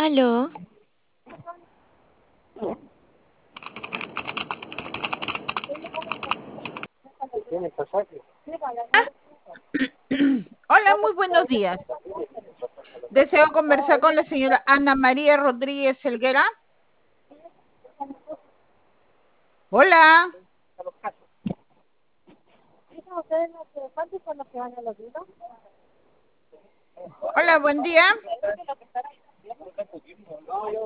Aló, Hola, muy buenos días. Deseo conversar con la señora Ana María Rodríguez Helguera. Hola, hola, buen día.